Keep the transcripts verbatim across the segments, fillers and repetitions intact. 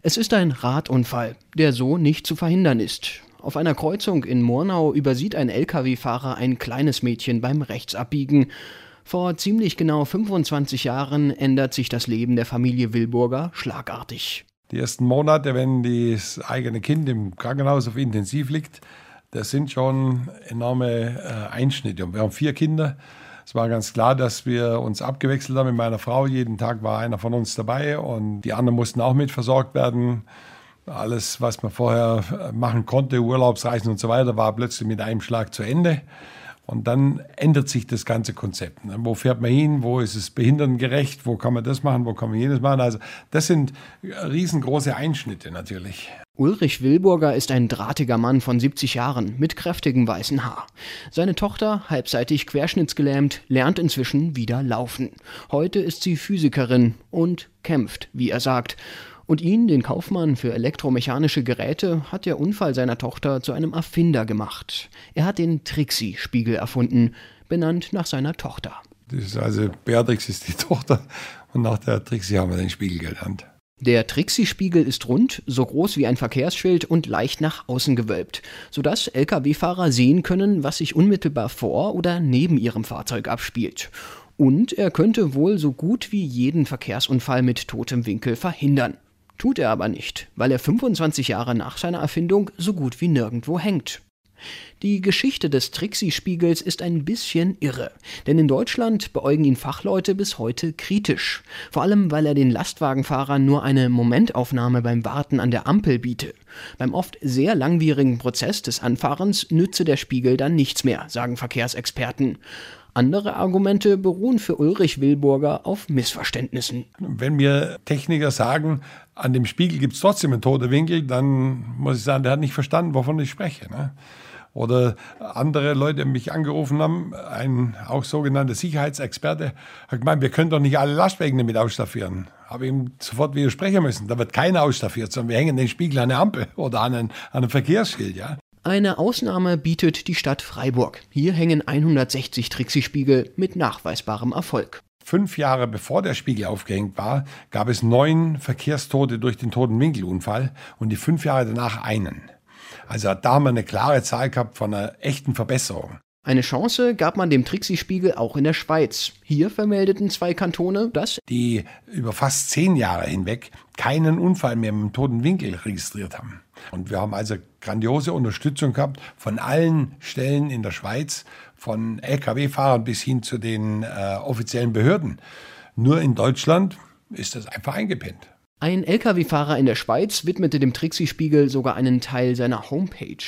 Es ist ein Radunfall, der so nicht zu verhindern ist. Auf einer Kreuzung in Murnau übersieht ein L K W-Fahrer ein kleines Mädchen beim Rechtsabbiegen. Vor ziemlich genau fünfundzwanzig Jahren ändert sich das Leben der Familie Wilburger schlagartig. Die ersten Monate, wenn das eigene Kind im Krankenhaus auf Intensiv liegt, das sind schon enorme äh, Einschnitte. Und wir haben vier Kinder. Es war ganz klar, dass wir uns abgewechselt haben mit meiner Frau. Jeden Tag war einer von uns dabei und die anderen mussten auch mit versorgt werden. Alles, was man vorher machen konnte, Urlaubsreisen und so weiter, war plötzlich mit einem Schlag zu Ende. Und dann ändert sich das ganze Konzept. Wo fährt man hin? Wo ist es behindertengerecht? Wo kann man das machen? Wo kann man jenes machen? Also das sind riesengroße Einschnitte natürlich. Ulrich Wilburger ist ein drahtiger Mann von siebzig Jahren mit kräftigem weißen Haar. Seine Tochter, halbseitig querschnittsgelähmt, lernt inzwischen wieder laufen. Heute ist sie Physikerin und kämpft, wie er sagt. Und ihn, den Kaufmann für elektromechanische Geräte, hat der Unfall seiner Tochter zu einem Erfinder gemacht. Er hat den Trixie-Spiegel erfunden, benannt nach seiner Tochter. Das ist also Beatrix ist die Tochter und nach der Trixie haben wir den Spiegel genannt. Der Trixie-Spiegel ist rund, so groß wie ein Verkehrsschild und leicht nach außen gewölbt, sodass L K W-Fahrer sehen können, was sich unmittelbar vor oder neben ihrem Fahrzeug abspielt. Und er könnte wohl so gut wie jeden Verkehrsunfall mit totem Winkel verhindern. Tut er aber nicht, weil er fünfundzwanzig Jahre nach seiner Erfindung so gut wie nirgendwo hängt. Die Geschichte des Trixie-Spiegels ist ein bisschen irre, denn in Deutschland beäugen ihn Fachleute bis heute kritisch. Vor allem, weil er den Lastwagenfahrern nur eine Momentaufnahme beim Warten an der Ampel biete. Beim oft sehr langwierigen Prozess des Anfahrens nütze der Spiegel dann nichts mehr, sagen Verkehrsexperten. Andere Argumente beruhen für Ulrich Wilburger auf Missverständnissen. Wenn mir Techniker sagen, an dem Spiegel gibt es trotzdem einen toten Winkel, dann muss ich sagen, der hat nicht verstanden, wovon ich spreche. Ne? Oder andere Leute mich angerufen haben, ein auch sogenannter Sicherheitsexperte, hat gemeint, wir können doch nicht alle Lastwagen damit ausstaffieren. Habe ihm sofort widersprechen müssen. Da wird keiner ausstaffiert, sondern wir hängen den Spiegel an der Ampel oder an einem, an einem Verkehrsschild. Ja? Eine Ausnahme bietet die Stadt Freiburg. Hier hängen hundertsechzig Trixie-Spiegel mit nachweisbarem Erfolg. Fünf Jahre bevor der Spiegel aufgehängt war, gab es neun Verkehrstote durch den Toten-Winkel-Unfall und die fünf Jahre danach einen. Also da haben wir eine klare Zahl gehabt von einer echten Verbesserung. Eine Chance gab man dem Trixie-Spiegel auch in der Schweiz. Hier vermeldeten zwei Kantone, dass die über fast zehn Jahre hinweg keinen Unfall mehr mit dem toten Winkel registriert haben. Und wir haben also grandiose Unterstützung gehabt von allen Stellen in der Schweiz, von L K W-Fahrern bis hin zu den äh, offiziellen Behörden. Nur in Deutschland ist das einfach eingepennt. Ein L K W-Fahrer in der Schweiz widmete dem Trixie-Spiegel sogar einen Teil seiner Homepage.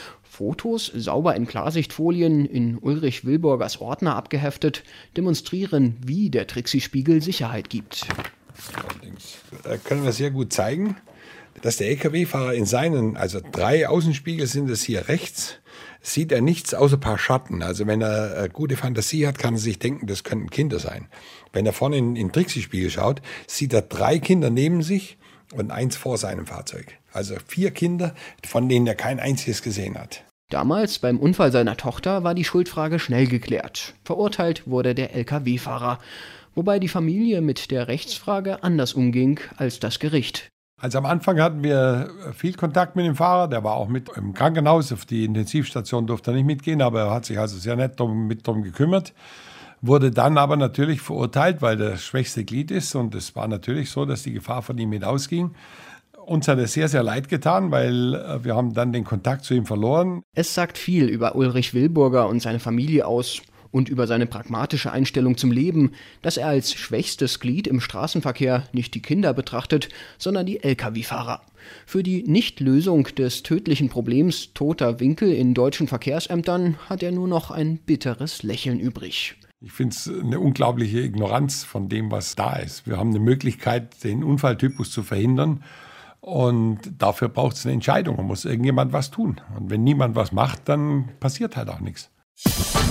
Fotos, sauber in Klarsichtfolien, in Ulrich Wilburgers Ordner abgeheftet, demonstrieren, wie der Trixie-Spiegel Sicherheit gibt. Da können wir sehr gut zeigen, dass der L K W-Fahrer in seinen, also drei Außenspiegel sind es hier rechts, sieht er nichts außer ein paar Schatten. Also wenn er eine gute Fantasie hat, kann er sich denken, das könnten Kinder sein. Wenn er vorne in den Trixie-Spiegel schaut, sieht er drei Kinder neben sich und eins vor seinem Fahrzeug. Also vier Kinder, von denen er kein einziges gesehen hat. Damals, beim Unfall seiner Tochter, war die Schuldfrage schnell geklärt. Verurteilt wurde der L K W-Fahrer. Wobei die Familie mit der Rechtsfrage anders umging als das Gericht. Also am Anfang hatten wir viel Kontakt mit dem Fahrer, der war auch mit im Krankenhaus, auf die Intensivstation durfte er nicht mitgehen, aber er hat sich also sehr nett drum, mit drum gekümmert. Wurde dann aber natürlich verurteilt, weil der schwächste Glied ist und es war natürlich so, dass die Gefahr von ihm mit ausging. Uns hat es sehr, sehr leid getan, weil wir haben dann den Kontakt zu ihm verloren. Es sagt viel über Ulrich Wilburger und seine Familie aus und über seine pragmatische Einstellung zum Leben, dass er als schwächstes Glied im Straßenverkehr nicht die Kinder betrachtet, sondern die L K W-Fahrer. Für die Nichtlösung des tödlichen Problems toter Winkel in deutschen Verkehrsämtern hat er nur noch ein bitteres Lächeln übrig. Ich finde es eine unglaubliche Ignoranz von dem, was da ist. Wir haben eine Möglichkeit, den Unfalltypus zu verhindern. Und dafür braucht es eine Entscheidung. Da muss irgendjemand was tun. Und wenn niemand was macht, dann passiert halt auch nichts.